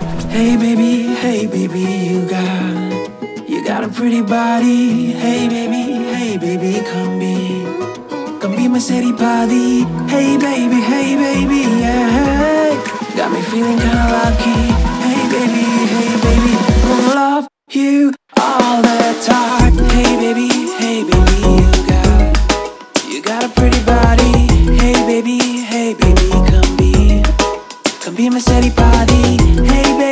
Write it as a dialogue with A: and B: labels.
A: Hey baby, you got a pretty body. Hey baby, come be my city party. Hey baby, yeah. Got me feeling kinda lucky. Hey baby, gonna love you all the time. Hey baby, you got a pretty body. Hey baby, come be my city party. Hey baby.